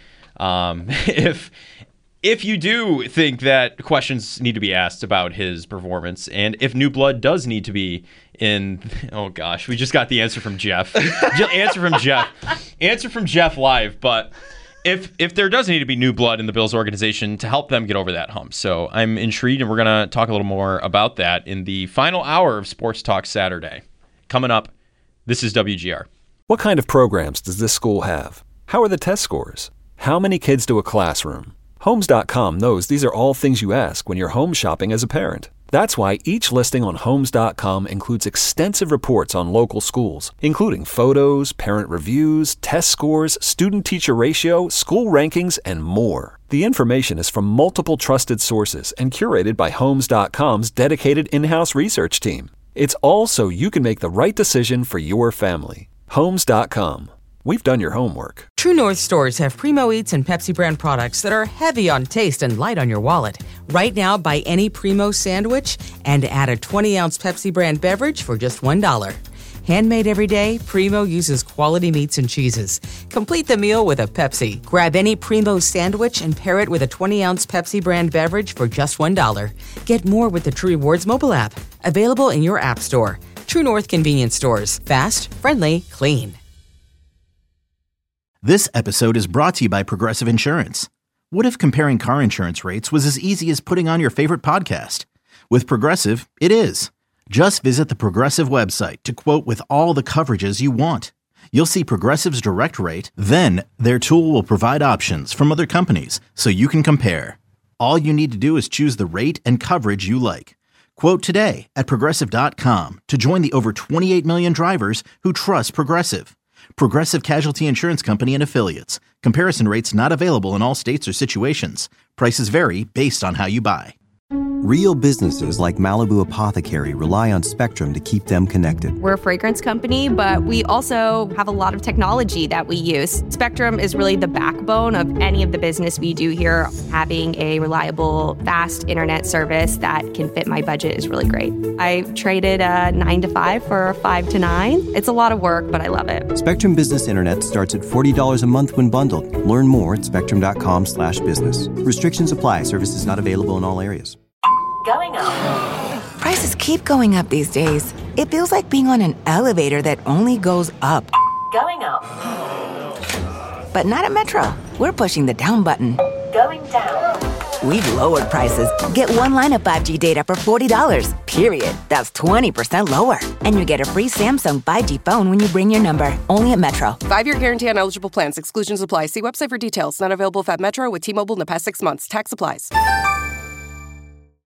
Speaker 6: if you do think that questions need to be asked about his performance, and if new blood does need to be in, oh gosh, we just got the answer from Jeff. Answer from Jeff live. But if there does need to be new blood in the Bills organization to help them get over that hump. So I'm intrigued, and we're going to talk a little more about that in the final hour of Sports Talk Saturday. Coming up, this is WGR.
Speaker 1: What kind of programs does this school have? How are the test scores? How many kids to a classroom? Homes.com knows these are all things you ask when you're home shopping as a parent. That's why each listing on Homes.com includes extensive reports on local schools, including photos, parent reviews, test scores, student-teacher ratio, school rankings, and more. The information is from multiple trusted sources and curated by Homes.com's dedicated in-house research team. It's all so you can make the right decision for your family. Homes.com. We've done your homework.
Speaker 2: True North stores have Primo Eats and Pepsi brand products that are heavy on taste and light on your wallet. Right now, buy any Primo sandwich and add a 20-ounce Pepsi brand beverage for just $1. Handmade every day, Primo uses quality meats and cheeses. Complete the meal with a Pepsi. Grab any Primo sandwich and pair it with a 20-ounce Pepsi brand beverage for just $1. Get more with the True Rewards mobile app. Available in your app store. True North Convenience Stores. Fast, friendly, clean.
Speaker 3: This episode is brought to you by Progressive Insurance. What if comparing car insurance rates was as easy as putting on your favorite podcast? With Progressive, it is. Just visit the Progressive website to quote with all the coverages you want. You'll see Progressive's direct rate, then their tool will provide options from other companies so you can compare. All you need to do is choose the rate and coverage you like. Quote today at Progressive.com to join the over 28 million drivers who trust Progressive. Progressive Casualty Insurance Company and Affiliates. Comparison rates not available in all states or situations. Prices vary based on how you buy.
Speaker 9: Real businesses like Malibu Apothecary rely on Spectrum to keep them connected.
Speaker 10: We're a fragrance company, but we also have a lot of technology that we use. Spectrum is really the backbone of any of the business we do here. Having a reliable, fast internet service that can fit my budget is really great. I traded a 9 to 5 for a 5 to 9. It's a lot of work, but I love it.
Speaker 9: Spectrum Business Internet starts at $40 a month when bundled. Learn more at spectrum.com/business. Restrictions apply. Services not available in all areas.
Speaker 12: Going up. Prices keep going up these days. It feels like being on an elevator that only goes up. Going up. But not at Metro. We're pushing the down button. Going down. We've lowered prices. Get one line of 5G data for $40, period. That's 20% lower. And you get a free Samsung 5G phone when you bring your number. Only at Metro.
Speaker 13: 5-year guarantee on eligible plans. Exclusions apply. See website for details. Not available if at Metro with T-Mobile in the past 6 months. Tax applies.